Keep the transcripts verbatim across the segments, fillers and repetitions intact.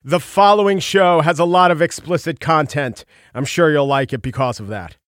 The following show has a lot of explicit content. I'm sure you'll like it because of that.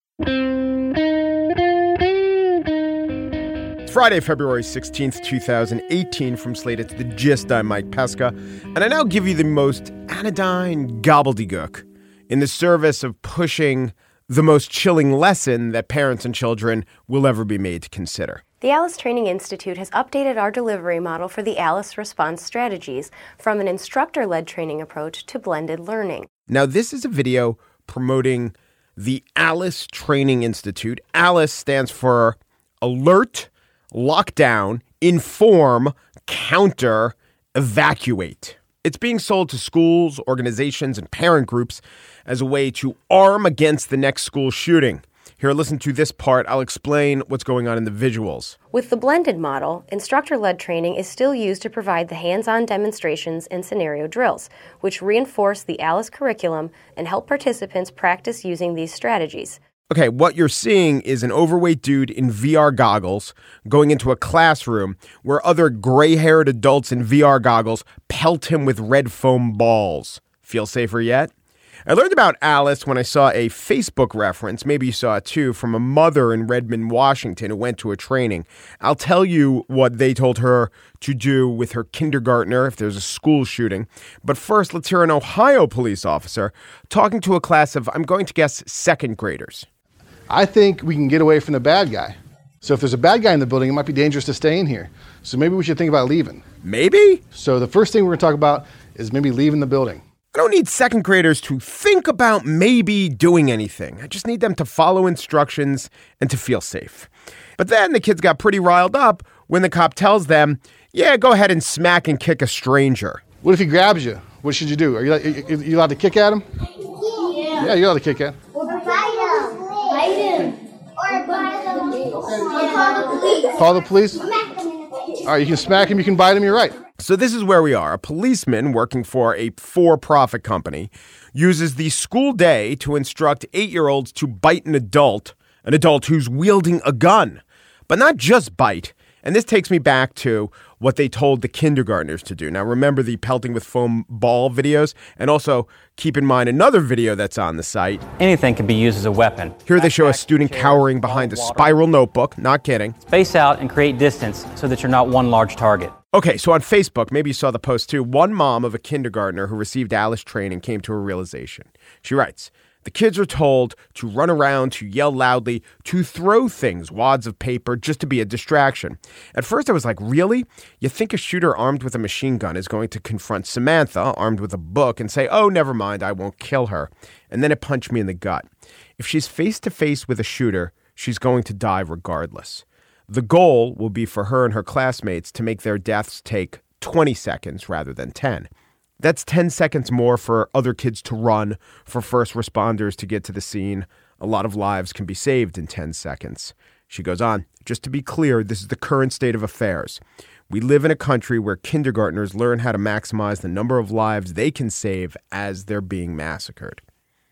It's Friday, February sixteenth, twenty eighteen. From Slate, it's The Gist. I'm Mike Pesca. And I now give you the most anodyne gobbledygook in the service of pushing the most chilling lesson that parents and children will ever be made to consider. The Alice Training Institute has updated our delivery model for the Alice Response Strategies from an instructor-led training approach to blended learning. Now, this is a video promoting the Alice Training Institute. Alice stands for Alert, Lockdown, Inform, Counter, Evacuate. It's being sold to schools, organizations, and parent groups as a way to arm against the next school shooting. Here, listen to this part. I'll explain what's going on in the visuals. With the blended model, instructor-led training is still used to provide the hands-on demonstrations and scenario drills, which reinforce the Alice curriculum and help participants practice using these strategies. Okay, what you're seeing is an overweight dude in V R goggles going into a classroom where other gray-haired adults in V R goggles pelt him with red foam balls. Feel safer yet? I learned about Alice when I saw a Facebook reference, maybe you saw it too, from a mother in Redmond, Washington who went to a training. I'll tell you what they told her to do with her kindergartner if there's a school shooting. But first, let's hear an Ohio police officer talking to a class of, I'm going to guess, second graders. I think we can get away from the bad guy. So if there's a bad guy in the building, it might be dangerous to stay in here. So maybe we should think about leaving. Maybe? So the first thing we're going to talk about is maybe leaving the building. I don't need second graders to think about maybe doing anything. I just need them to follow instructions and to feel safe. But then the kids got pretty riled up when the cop tells them, yeah, go ahead and smack and kick a stranger. What if he grabs you? What should you do? Are you, are you allowed to kick at him? Yeah. Yeah, you're allowed to kick at him. Or fight him. Fight him. Or fight him. Or call the police. Call the police? Smack him in the face. All right, you can smack him, you can bite him, you're right. So this is where we are. A policeman working for a for-profit company uses the school day to instruct eight-year-olds to bite an adult, an adult who's wielding a gun. But not just bite. And this takes me back to what they told the kindergartners to do. Now, remember the pelting with foam ball videos? And also keep in mind another video that's on the site. Anything can be used as a weapon. Here they show a student cowering behind a spiral notebook. Not kidding. Space out and create distance so that you're not one large target. Okay, so on Facebook, maybe you saw the post too, one mom of a kindergartner who received Alice training came to a realization. She writes, the kids are told to run around, to yell loudly, to throw things, wads of paper, just to be a distraction. At first I was like, really? You think a shooter armed with a machine gun is going to confront Samantha, armed with a book, and say, oh, never mind, I won't kill her. And then it punched me in the gut. If she's face to face with a shooter, she's going to die regardless. The goal will be for her and her classmates to make their deaths take twenty seconds rather than ten. That's ten seconds more for other kids to run, for first responders to get to the scene. A lot of lives can be saved in ten seconds. She goes on, just to be clear, this is the current state of affairs. We live in a country where kindergartners learn how to maximize the number of lives they can save as they're being massacred.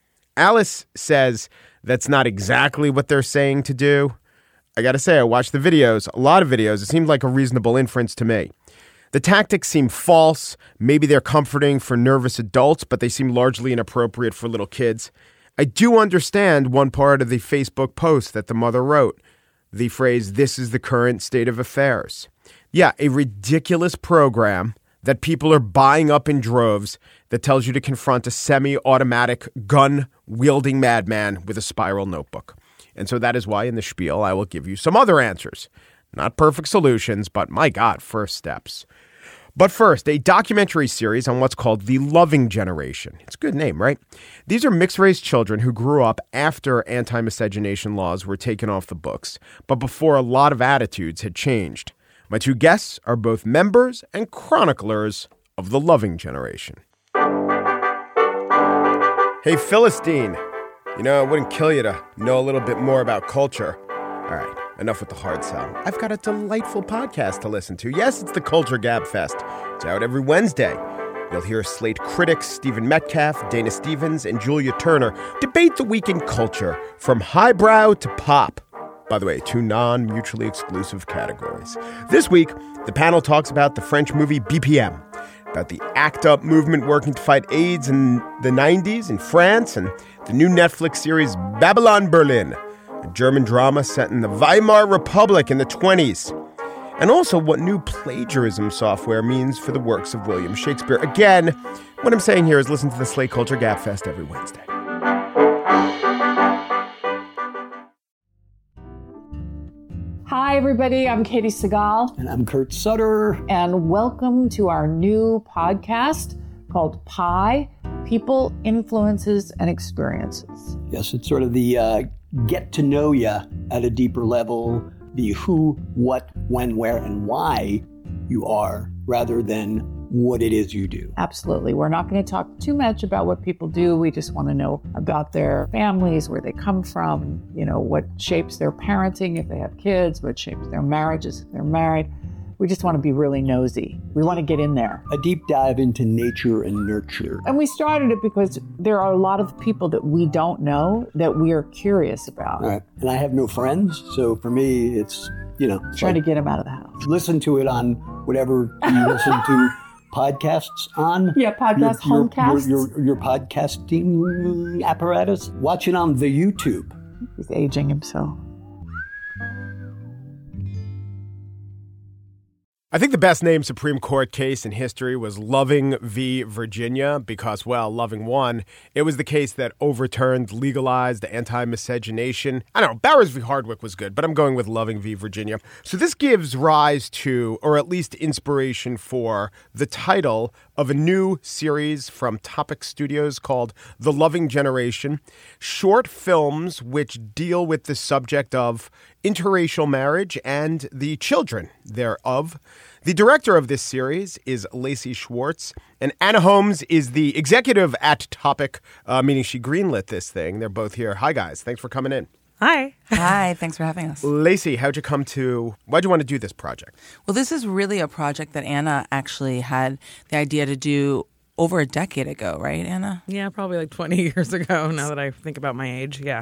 Alice says that's not exactly what they're saying to do. I gotta say, I watched the videos, a lot of videos. It seemed like a reasonable inference to me. The tactics seem false. Maybe they're comforting for nervous adults, but they seem largely inappropriate for little kids. I do understand one part of the Facebook post that the mother wrote. The phrase, this is the current state of affairs. Yeah, a ridiculous program that people are buying up in droves that tells you to confront a semi-automatic gun-wielding madman with a spiral notebook. And so that is why in the spiel I will give you some other answers. Not perfect solutions, but my God, first steps. But first, a documentary series on what's called the Loving Generation. It's a good name, right? These are mixed-race children who grew up after anti-miscegenation laws were taken off the books, but before a lot of attitudes had changed. My two guests are both members and chroniclers of the Loving Generation. Hey, Philistine. You know, it wouldn't kill you to know a little bit more about culture. All right, enough with the hard sell. I've got a delightful podcast to listen to. Yes, it's the Culture Gab Fest. It's out every Wednesday. You'll hear Slate critics Stephen Metcalf, Dana Stevens, and Julia Turner debate the week in culture from highbrow to pop. By the way, two non-mutually exclusive categories. This week, the panel talks about the French movie B P M. about the ACT UP movement working to fight AIDS in the nineties in France, and the new Netflix series Babylon Berlin, a German drama set in the Weimar Republic in the twenties. And also what new plagiarism software means for the works of William Shakespeare. Again, what I'm saying here is listen to the Slate Culture Gabfest every Wednesday. Hi, everybody. I'm Katie Segal. And I'm Kurt Sutter. And welcome to our new podcast called Pi, People, Influences, and Experiences. Yes, it's sort of the uh, get to know you at a deeper level, the who, what, when, where, and why you are, rather than what it is you do. Absolutely. We're not going to talk too much about what people do. We just want to know about their families, where they come from, you know, what shapes their parenting if they have kids, what shapes their marriages if they're married. We just want to be really nosy. We want to get in there. A deep dive into nature and nurture. And we started it because there are a lot of people that we don't know that we are curious about. All right. And I have no friends, so for me, it's, you know. Trying like, to get them out of the house. Listen to it on whatever you listen to podcasts on. Yeah, podcast, your, homecasts. Your, your, your podcasting apparatus. Watch it on the YouTube. He's aging himself. I think the best named Supreme Court case in history was Loving v. Virginia because, well, Loving won. It was the case that overturned, legalized anti-miscegenation. I don't know, Bowers v. Hardwick was good, but I'm going with Loving v. Virginia. So this gives rise to, or at least inspiration for, the title of a new series from Topic Studios called The Loving Generation. Short films which deal with the subject of interracial marriage and the children thereof. The director of this series is Lacey Schwartz, and Anna Holmes is the executive at Topic, uh, meaning she greenlit this thing. They're both here. Hi, guys. Thanks for coming in. Hi. Hi, thanks for having us. Lacey, how'd you come to, why'd you want to do this project? Well, this is really a project that Anna actually had the idea to do over a decade ago, right, Anna? Yeah, probably like twenty years ago, now that I think about my age, yeah.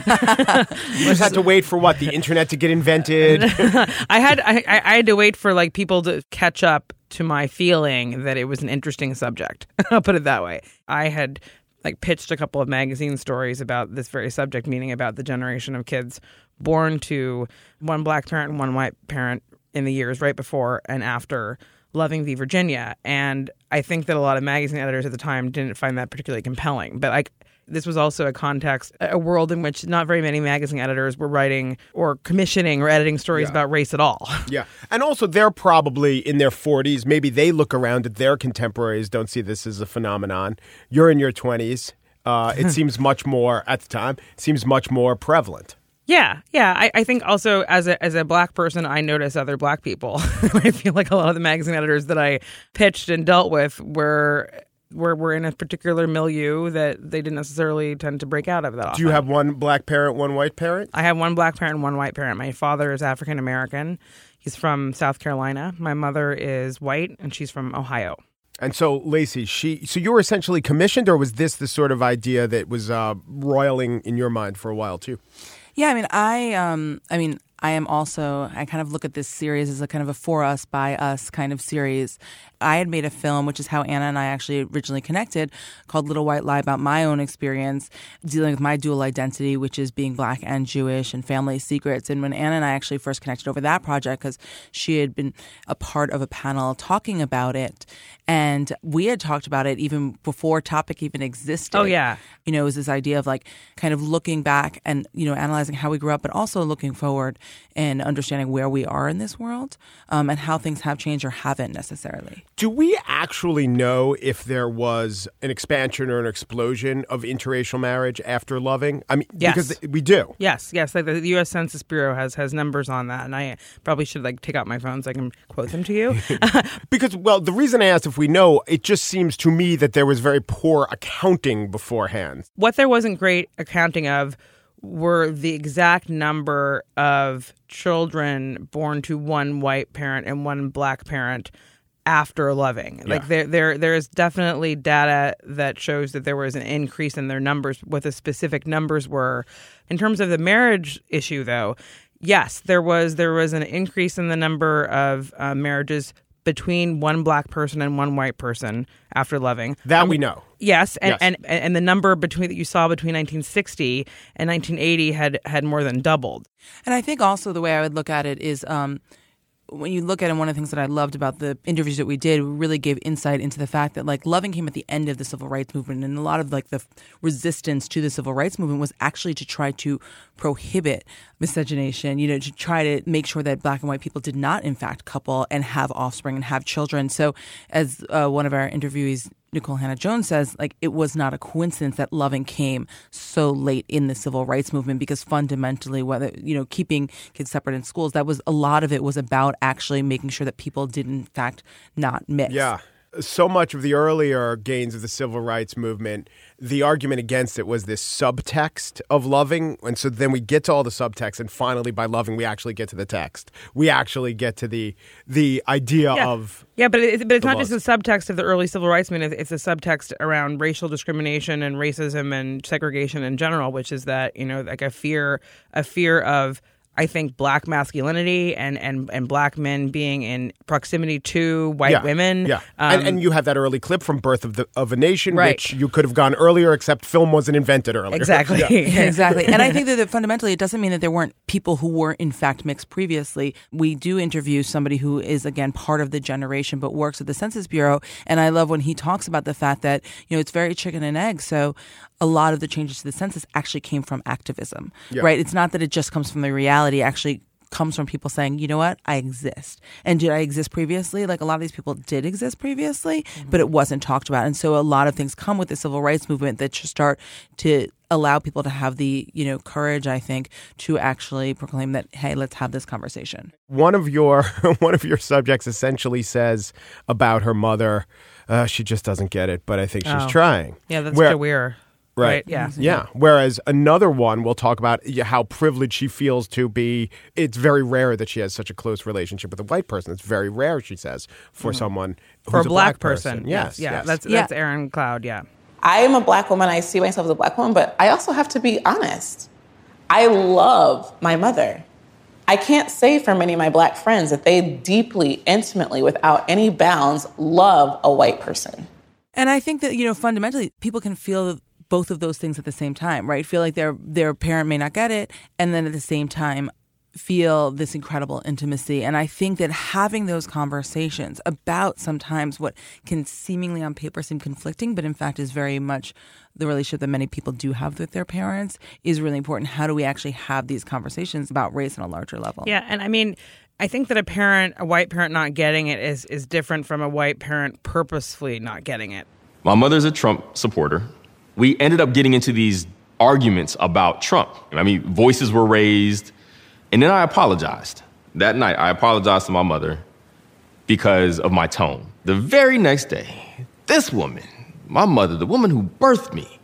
You just had to wait for what, the internet to get invented? I had I, I had to wait for like people to catch up to my feeling that it was an interesting subject. I'll put it that way. I had like pitched a couple of magazine stories about this very subject, meaning about the generation of kids born to one black parent and one white parent in the years right before and after Loving v. Virginia. And I think that a lot of magazine editors at the time didn't find that particularly compelling. But like, this was also a context, a world in which not very many magazine editors were writing or commissioning or editing stories Yeah. about race at all. Yeah. And also, they're probably in their forties. Maybe they look around at their contemporaries, don't see this as a phenomenon. You're in your twenties. Uh, it seems much more, at the time, seems much more prevalent. Yeah, yeah. I, I think also as a as a black person, I notice other black people. I feel like a lot of the magazine editors that I pitched and dealt with were were, were in a particular milieu that they didn't necessarily tend to break out of that often. Do you have one black parent, one white parent? I have one black parent and one white parent. My father is African American. He's from South Carolina. My mother is white, and she's from Ohio. And so, Lacey, she so you were essentially commissioned, or was this the sort of idea that was uh, roiling in your mind for a while, too? Yeah, I mean, I, um, I mean, I am also, I kind of look at this series as a kind of a for us, by us kind of series. I had made a film, which is how Anna and I actually originally connected, called Little White Lie, about my own experience dealing with my dual identity, which is being black and Jewish, and family secrets. And when Anna and I actually first connected over that project, because she had been a part of a panel talking about it, and we had talked about it even before Topic even existed. Oh, yeah. You know, it was this idea of like kind of looking back and, you know, analyzing how we grew up, but also looking forward and understanding where we are in this world, um, and how things have changed or haven't necessarily. Do we actually know if there was an expansion or an explosion of interracial marriage after Loving? I mean, Yes. because we do. Yes, yes. Like the U S Census Bureau has has numbers on that, and I probably should like take out my phone so I can quote them to you. Because, well, the reason I asked if we know, it just seems to me that there was very poor accounting beforehand. What there wasn't great accounting of were the exact number of children born to one white parent and one black parent after Loving. Yeah. Like there there there is definitely data that shows that there was an increase in their numbers. What the specific numbers were. In terms of the marriage issue, though, yes, there was there was an increase in the number of uh, marriages between one black person and one white person after loving. That um, we know. Yes, and, Yes. and and the number between that you saw between nineteen sixty and nineteen eighty had had more than doubled. And I think also the way I would look at it is um, when you look at it, one of the things that I loved about the interviews that we did, we really gave insight into the fact that like loving came at the end of the civil rights movement, and a lot of like the resistance to the civil rights movement was actually to try to prohibit miscegenation, you know, to try to make sure that black and white people did not in fact couple and have offspring and have children. So as uh, one of our interviewees, Nicole Hannah-Jones, says, like, it was not a coincidence that loving came so late in the civil rights movement, because fundamentally, whether, you know, keeping kids separate in schools, that was a lot of it was about actually making sure that people did in fact not mix. Yeah. So much of the earlier gains of the civil rights movement, the argument against it was this subtext of loving. And so then we get to all the subtext, and finally by loving, we actually get to the text. We actually get to the the idea yeah. of Yeah, but, it, but it's not laws. just the subtext of the early civil rights movement. It's a subtext around racial discrimination and racism and segregation in general, which is that, you know, like a fear, a fear of, I think, black masculinity and, and, and black men being in proximity to white yeah, women. Yeah, Um, and, and you have that early clip from Birth of the of a Nation, Right. which you could have gone earlier, except film wasn't invented earlier. Exactly. Yeah. Exactly. And I think that, that fundamentally it doesn't mean that there weren't people who were in fact mixed previously. We do interview somebody who is, again, part of the generation but works at the Census Bureau. And I love when he talks about the fact that, you know, it's very chicken and egg. So a lot of the changes to the census actually came from activism, Yeah. right? It's not that it just comes from the reality. It actually comes from people saying, you know what, I exist. And did I exist previously? Like, a lot of these people did exist previously, mm-hmm. but it wasn't talked about. And so a lot of things come with the civil rights movement that should start to allow people to have the, you know, courage, I think, to actually proclaim that, hey, let's have this conversation. One of your one of your subjects essentially says about her mother, uh, she just doesn't get it, but I think she's Oh. trying. Yeah, that's Where- Jawir. Right. Right. Yeah. Yeah. Whereas another one, we'll talk about how privileged she feels to be. It's very rare that she has such a close relationship with a white person. It's very rare, she says, for Mm-hmm. someone who's For a a black, black person. Yes. Yeah. yes. That's Yeah. that's Erin Cloud. Yeah. I am a black woman. I see myself as a black woman, but I also have to be honest. I love my mother. I can't say for many of my black friends that they deeply, intimately, without any bounds, love a white person. And I think that, you know, fundamentally, people can feel both of those things at the same time, right? Feel like their their parent may not get it, and then at the same time feel this incredible intimacy. And I think that having those conversations about sometimes what can seemingly on paper seem conflicting, but in fact is very much the relationship that many people do have with their parents, is really important. How do we actually have these conversations about race on a larger level? Yeah, and I mean, I think that a parent, a white parent not getting it is is different from a white parent purposefully not getting it. My mother's a Trump supporter. We ended up getting into these arguments about Trump. I mean, voices were raised, and then I apologized. That night, I apologized to my mother because of my tone. The very next day, this woman, my mother, the woman who birthed me,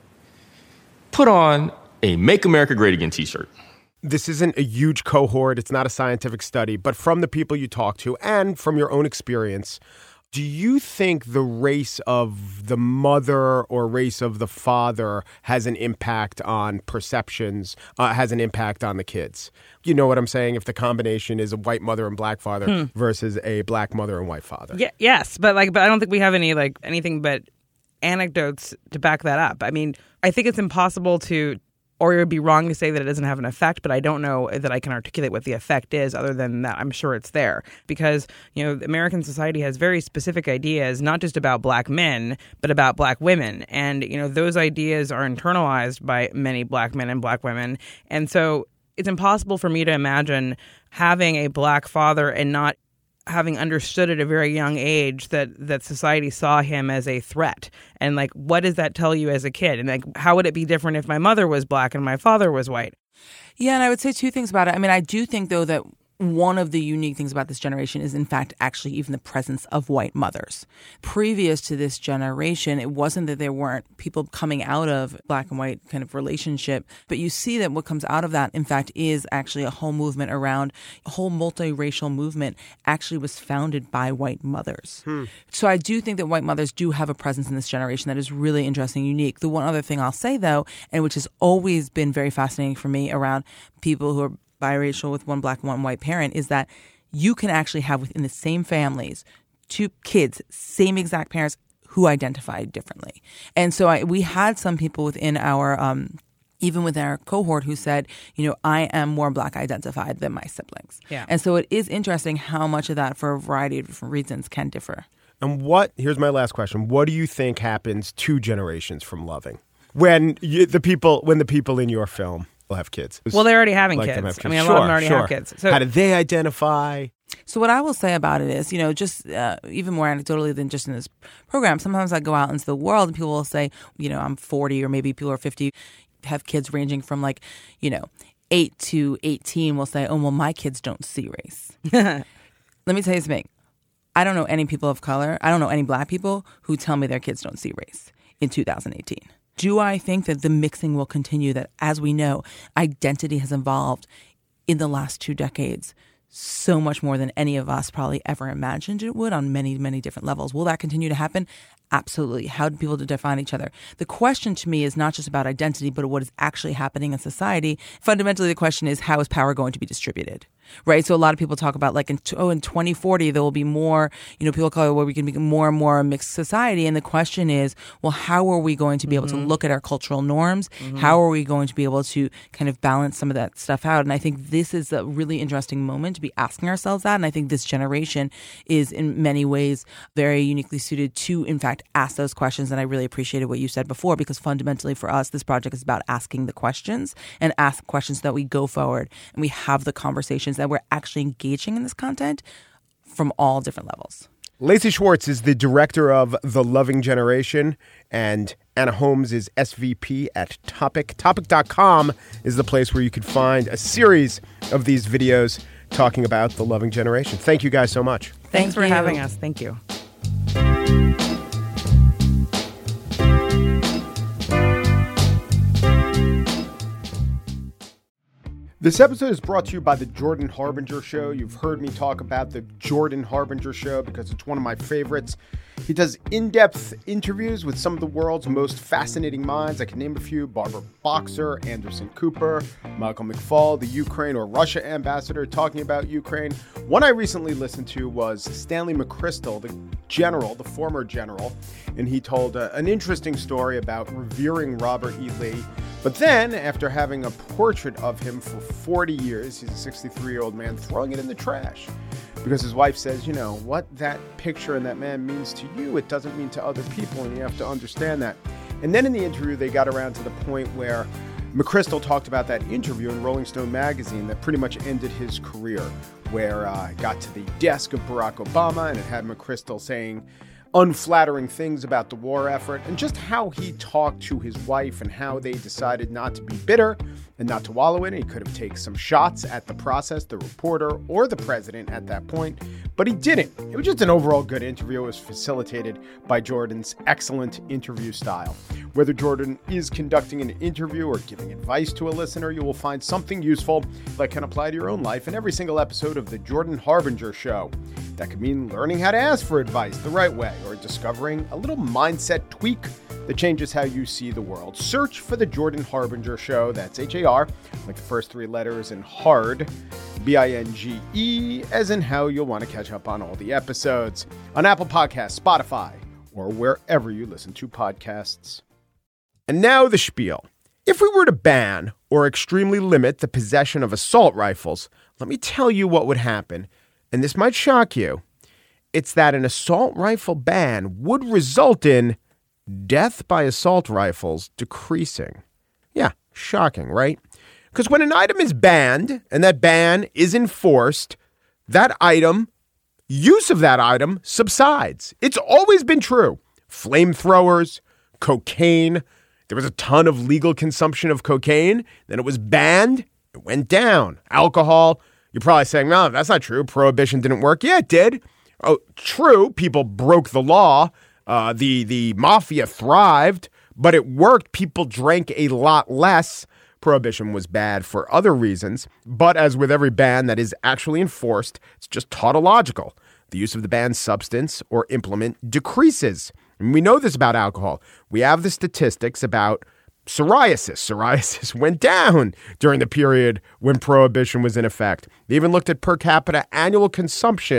put on a Make America Great Again t-shirt. This isn't a huge cohort. It's not a scientific study. But from the people you talk to and from your own experience, do you think the race of the mother or race of the father has an impact on perceptions, uh, has an impact on the kids? You know what I'm saying? If the combination is a white mother and black father Hmm. versus a black mother and white father. Yeah, yes, but like, but I don't think we have any like anything but anecdotes to back that up. I mean, I think it's impossible to, or it would be wrong to say that it doesn't have an effect, but I don't know that I can articulate what the effect is other than that I'm sure it's there. Because, you know, American society has very specific ideas, not just about black men, but about black women. And, you know, those ideas are internalized by many black men and black women. And so it's impossible for me to imagine having a black father and not having understood at a very young age that that society saw him as a threat. And like, what does that tell you as a kid? And like, how would it be different if my mother was black and my father was white? Yeah, and I would say two things about it. I mean, I do think, though, that one of the unique things about this generation is, in fact, actually even the presence of white mothers. Previous to this generation, it wasn't that there weren't people coming out of black and white kind of relationship, but you see that what comes out of that, in fact, is actually a whole movement around, a whole multiracial movement actually was founded by white mothers. Hmm. So I do think that white mothers do have a presence in this generation that is really interesting and unique. The one other thing I'll say, though, and which has always been very fascinating for me around people who are biracial with one black and one white parent, is that you can actually have within the same families two kids, same exact parents, who identified differently. And so I, we had some people within our, um, even with our cohort, who said, you know, I am more Black identified than my siblings. Yeah. And so it is interesting how much of that, for a variety of different reasons, can differ. And what, here's my last question. What do you think happens two generations from Loving? When you, the people, when the people in your film will have kids? Well, they're already having Like kids. them have kids. I mean, a Sure, lot of them already sure. have kids. So how do they identify? So what I will say about it is, you know, just uh, even more anecdotally than just in this program, sometimes I go out into the world and people will say, you know, I'm forty, or maybe people are fifty, have kids ranging from like, you know, eight to eighteen will say, oh, well, my kids don't see race. Let me tell you something. I don't know any people of color. I don't know any Black people who tell me their kids don't see race in two thousand eighteen. Do I think that the mixing will continue, that as we know, identity has evolved in the last two decades so much more than any of us probably ever imagined it would on many, many different levels? Will that continue to happen? Absolutely. How do people define each other? The question to me is not just about identity, but what is actually happening in society. Fundamentally, the question is, how is power going to be distributed? Right. So a lot of people talk about like, in, oh, in twenty forty, there will be more, you know, people call it where we can be more and more a mixed society. And the question is, well, how are we going to be able Mm-hmm. to look at our cultural norms? Mm-hmm. How are we going to be able to kind of balance some of that stuff out? And I think this is a really interesting moment to be asking ourselves that. And I think this generation is in many ways very uniquely suited to, in fact, ask those questions. And I really appreciated what you said before, because fundamentally for us, this project is about asking the questions and ask questions so that we go forward and we have the conversations, that we're actually engaging in this content from all different levels. Lacey Schwartz is the director of The Loving Generation, and Anna Holmes is S V P at Topic. Topic dot com is the place where you could find a series of these videos talking about The Loving Generation. Thank you guys so much. Thanks Thank for you. having us. Thank you. This episode is brought to you by the Jordan Harbinger Show. You've heard me talk about the Jordan Harbinger Show because it's one of my favorites. He does in-depth interviews with some of the world's most fascinating minds. I can name a few: Barbara Boxer, Anderson Cooper, Michael McFaul, the Ukraine or Russia ambassador talking about Ukraine. One I recently listened to was Stanley McChrystal, the general, the former general, and he told uh, an interesting story about revering Robert E. Lee. But then, after having a portrait of him for forty years, he's a sixty-three-year-old man, throwing it in the trash. Because his wife says, you know, what that picture and that man means to you, it doesn't mean to other people, and you have to understand that. And then in the interview, they got around to the point where McChrystal talked about that interview in Rolling Stone magazine that pretty much ended his career, where uh, it got to the desk of Barack Obama, and it had McChrystal saying unflattering things about the war effort, and just how he talked to his wife and how they decided not to be bitter and not to wallow in it. He could have taken some shots at the process, the reporter, or the president at that point, but he didn't. It was just an overall good interview. It was facilitated by Jordan's excellent interview style. Whether Jordan is conducting an interview or giving advice to a listener, you will find something useful that can apply to your own life in every single episode of The Jordan Harbinger Show. That could mean learning how to ask for advice the right way, or discovering a little mindset tweak that changes how you see the world. Search for The Jordan Harbinger Show. That's H A R, like the first three letters, and hard, B I N G E, as in how you'll want to catch up on all the episodes on Apple Podcasts, Spotify, or wherever you listen to podcasts. And now the spiel. If we were to ban or extremely limit the possession of assault rifles, let me tell you what would happen, and this might shock you. It's that an assault rifle ban would result in death by assault rifles decreasing. Yeah, shocking, right? Because when an item is banned and that ban is enforced, that item, use of that item subsides. It's always been true. Flamethrowers, cocaine. There was a ton of legal consumption of cocaine. Then it was banned. It went down. Alcohol. You're probably saying, no, that's not true. Prohibition didn't work. Yeah, it did. Oh, true. People broke the law. Uh, the, the mafia thrived, but it worked. People drank a lot less. Prohibition was bad for other reasons. But as with every ban that is actually enforced, it's just tautological. The use of the banned substance or implement decreases. And we know this about alcohol. We have the statistics about psoriasis. Psoriasis went down during the period when prohibition was in effect. They even looked at per capita annual consumption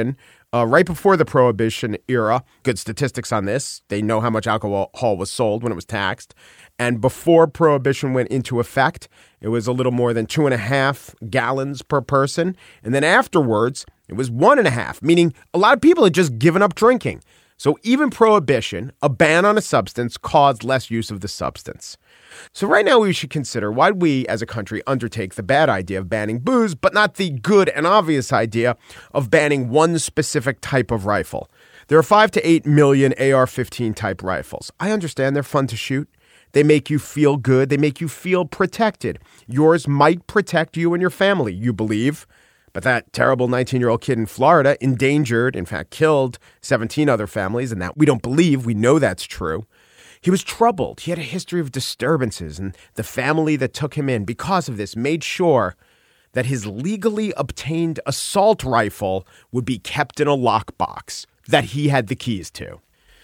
Uh, right before the Prohibition era, good statistics on this. They know how much alcohol was sold when it was taxed. And before Prohibition went into effect, it was a little more than two and a half gallons per person. And then afterwards, it was one and a half, meaning a lot of people had just given up drinking. So even Prohibition, a ban on a substance, caused less use of the substance. So right now we should consider why we as a country undertake the bad idea of banning booze, but not the good and obvious idea of banning one specific type of rifle. There are five to eight million A R fifteen type rifles. I understand they're fun to shoot. They make you feel good. They make you feel protected. Yours might protect you and your family, you believe. But that terrible nineteen-year-old kid in Florida endangered, in fact, killed seventeen other families, and that we don't believe. We know that's true. He was troubled. He had a history of disturbances, and the family that took him in, because of this, made sure that his legally obtained assault rifle would be kept in a lockbox that he had the keys to.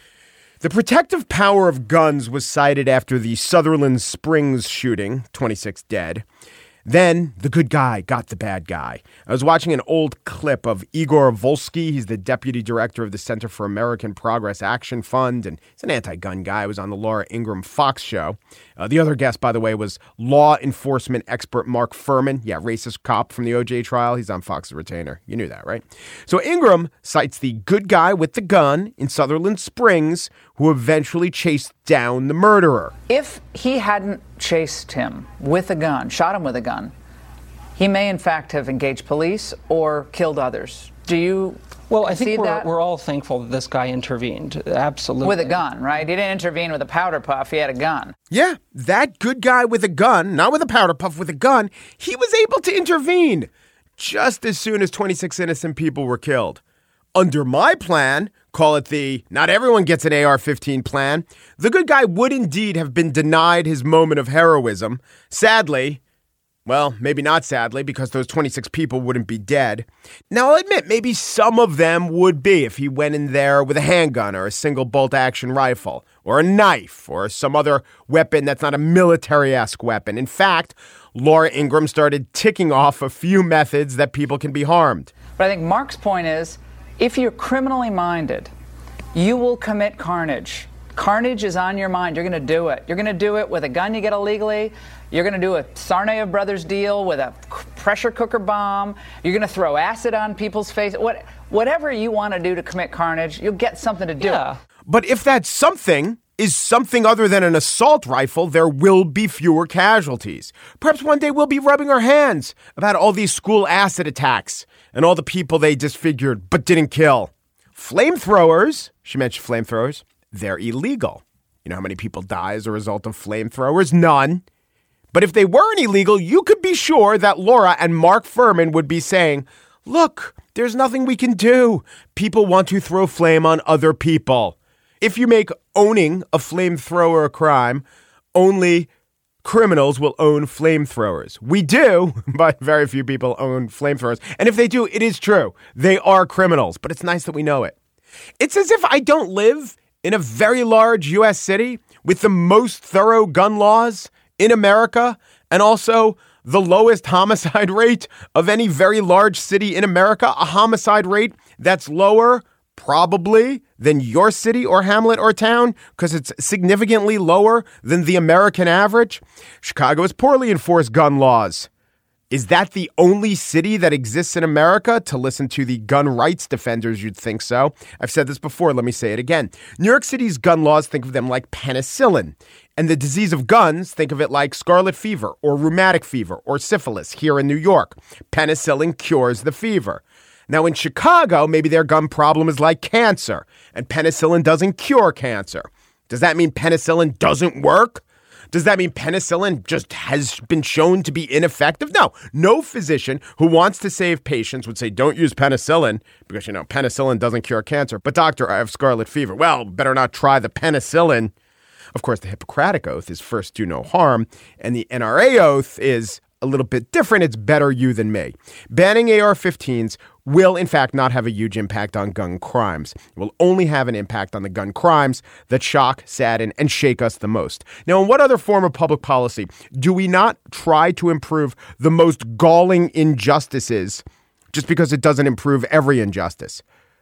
The protective power of guns was cited after the Sutherland Springs shooting, twenty-six dead. Then the good guy got the bad guy. I was watching an old clip of Igor Volsky. He's the deputy director of the Center for American Progress Action Fund, and he's an anti-gun guy. He was on the Laura Ingraham Fox show. Uh, the other guest, by the way, was law enforcement expert Mark Furman. Yeah, racist cop from the O J trial. He's on Fox's retainer. You knew that, right? So Ingraham cites the good guy with the gun in Sutherland Springs who eventually chased down the murderer. If he hadn't chased him with a gun, shot him with a gun, he may in fact have engaged police or killed others. Do you Well, I think we're, that? we're all thankful that this guy intervened. Absolutely. With a gun, right? He didn't intervene with a powder puff. He had a gun. Yeah, that good guy with a gun, not with a powder puff, with a gun, he was able to intervene just as soon as twenty-six innocent people were killed. Under my plan, call it the not everyone gets an A R fifteen plan, the good guy would indeed have been denied his moment of heroism. Sadly, well, maybe not sadly, because those twenty-six people wouldn't be dead. Now, I'll admit, maybe some of them would be if he went in there with a handgun or a single bolt action rifle or a knife or some other weapon that's not a military-esque weapon. In fact, Laura Ingraham started ticking off a few methods that people can be harmed. But I think Mark's point is, if you're criminally minded, you will commit carnage. Carnage is on your mind. You're going to do it. You're going to do it with a gun you get illegally. You're going to do a Tsarnaev Brothers deal with a pressure cooker bomb. You're going to throw acid on people's face. What, whatever you want to do to commit carnage, you'll get something to do. Yeah. But if that something is something other than an assault rifle, there will be fewer casualties. Perhaps one day we'll be rubbing our hands about all these school acid attacks and all the people they disfigured but didn't kill. Flamethrowers, she mentioned flamethrowers, they're illegal. You know how many people die as a result of flamethrowers? None. But if they weren't illegal, you could be sure that Laura and Mark Furman would be saying, look, there's nothing we can do. People want to throw flame on other people. If you make owning a flamethrower a crime, only criminals will own flamethrowers. We do, but very few people own flamethrowers. And if they do, it is true. They are criminals, but it's nice that we know it. It's as if I don't live in a very large U S city with the most thorough gun laws in America and also the lowest homicide rate of any very large city in America, a homicide rate that's lower probably than your city or hamlet or town because it's significantly lower than the American average. Chicago has poorly enforced gun laws. Is that the only city that exists in America? To listen to the gun rights defenders, you'd think so. I've said this before. Let me say it again. New York City's gun laws, think of them like penicillin. And the disease of guns, think of it like scarlet fever or rheumatic fever or syphilis here in New York. Penicillin cures the fever. Now, in Chicago, maybe their gun problem is like cancer, and penicillin doesn't cure cancer. Does that mean penicillin doesn't work? Does that mean penicillin just has been shown to be ineffective? No. No physician who wants to save patients would say, don't use penicillin because, you know, penicillin doesn't cure cancer. But, doctor, I have scarlet fever. Well, better not try the penicillin. Of course, the Hippocratic Oath is first do no harm, and the N R A oath is a little bit different. It's better you than me. Banning A R fifteens will, in fact, not have a huge impact on gun crimes. It will only have an impact on the gun crimes that shock, sadden, and shake us the most. Now, in what other form of public policy do we not try to improve the most galling injustices just because it doesn't improve every injustice?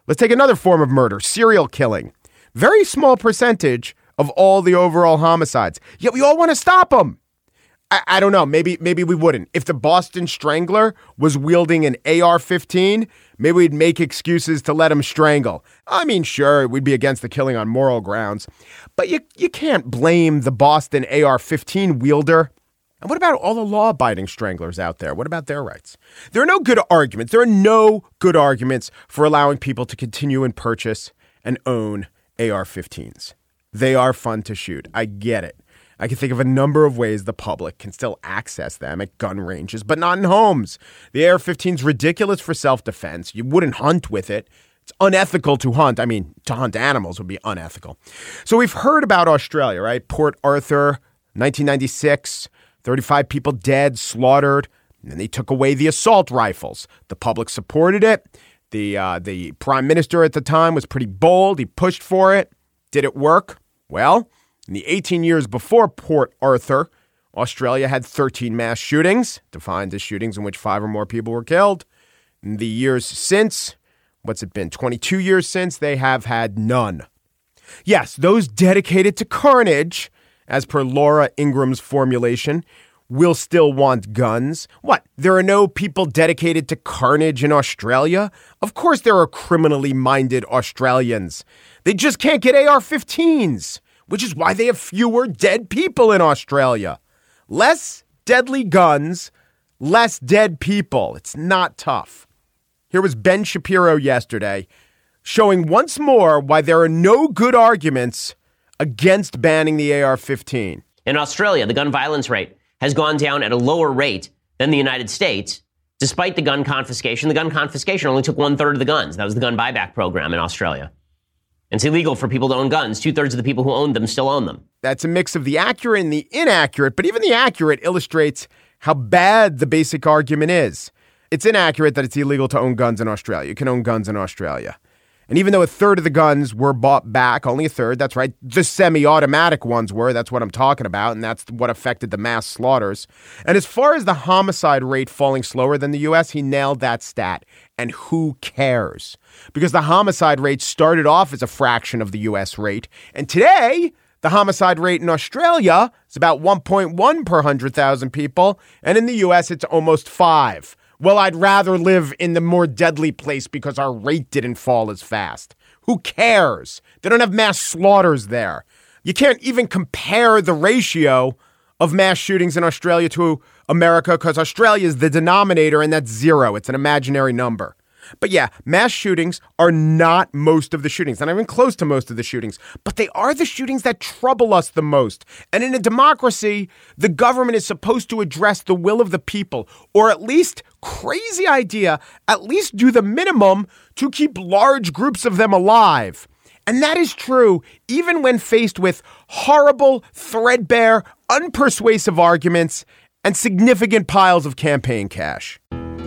Let's take another form of murder, serial killing. Very small percentage of all the overall homicides. Yet we all want to stop them. I, I don't know. Maybe maybe we wouldn't. If the Boston Strangler was wielding an A R fifteen, maybe we'd make excuses to let him strangle. I mean, sure, we'd be against the killing on moral grounds. But you, you can't blame the Boston A R fifteen wielder. And what about all the law-abiding stranglers out there? What about their rights? There are no good arguments. There are no good arguments for allowing people to continue and purchase and own A R fifteens. They are fun to shoot. I get it. I can think of a number of ways the public can still access them at gun ranges, but not in homes. The A R fifteen's ridiculous for self-defense. You wouldn't hunt with it. It's unethical to hunt. I mean, to hunt animals would be unethical. So we've heard about Australia, right? Port Arthur, nineteen ninety-six, thirty-five people dead, slaughtered, and then they took away the assault rifles. The public supported it. The uh, the prime minister at the time was pretty bold. He pushed for it. Did it work? Well, in the eighteen years before Port Arthur, Australia had thirteen mass shootings, defined as shootings in which five or more people were killed. In the years since, what's it been, twenty-two years since, they have had none. Yes, those dedicated to carnage, as per Laura Ingram's formulation, will still want guns. What? There are no people dedicated to carnage in Australia? Of course there are criminally minded Australians. They just can't get A R fifteens, which is why they have fewer dead people in Australia. Less deadly guns, less dead people. It's not tough. Here was Ben Shapiro yesterday showing once more why there are no good arguments against banning the A R fifteen. In Australia, the gun violence rate has gone down at a lower rate than the United States. Despite the gun confiscation, the gun confiscation only took one third of the guns. That was the gun buyback program in Australia. It's illegal for people to own guns. Two thirds of the people who own them still own them. That's a mix of the accurate and the inaccurate, but even the accurate illustrates how bad the basic argument is. It's inaccurate that it's illegal to own guns in Australia. You can own guns in Australia. And even though a third of the guns were bought back, only a third, that's right, the semi-automatic ones were, that's what I'm talking about, and that's what affected the mass slaughters. And as far as the homicide rate falling slower than the U S, he nailed that stat. And who cares? Because the homicide rate started off as a fraction of the U S rate, and today, the homicide rate in Australia is about one point one per one hundred thousand people, and in the U S, it's almost five. Well, I'd rather live in the more deadly place because our rate didn't fall as fast. Who cares? They don't have mass slaughters there. You can't even compare the ratio of mass shootings in Australia to America because Australia is the denominator and that's zero. It's an imaginary number. But yeah, mass shootings are not most of the shootings, not even close to most of the shootings, but they are the shootings that trouble us the most. And in a democracy, the government is supposed to address the will of the people, or at least, crazy idea, at least do the minimum to keep large groups of them alive. And that is true even when faced with horrible, threadbare, unpersuasive arguments and significant piles of campaign cash.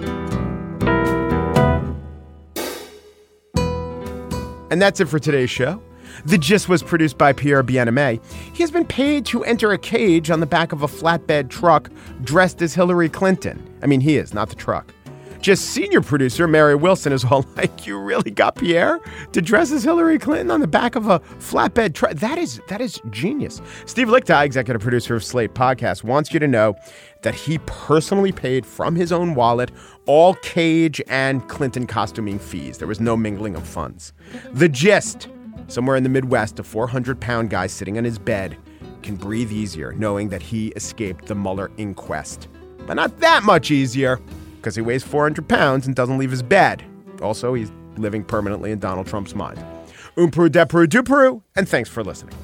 And that's it for today's show. The Gist was produced by Pierre Bien-Aimé. He has been paid to enter a cage on the back of a flatbed truck dressed as Hillary Clinton. I mean, he is, not the truck. Just senior producer Mary Wilson is all like, you really got Pierre to dress as Hillary Clinton on the back of a flatbed truck? That is, that is genius. Steve Lichtai, executive producer of Slate Podcast, wants you to know that he personally paid from his own wallet all Cage and Clinton costuming fees. There was no mingling of funds. The Gist. Somewhere in the Midwest, a four hundred pound guy sitting on his bed can breathe easier knowing that he escaped the Mueller inquest. But not that much easier, because he weighs four hundred pounds and doesn't leave his bed. Also, he's living permanently in Donald Trump's mind. Um Peru, de Peru, du Peru, and thanks for listening.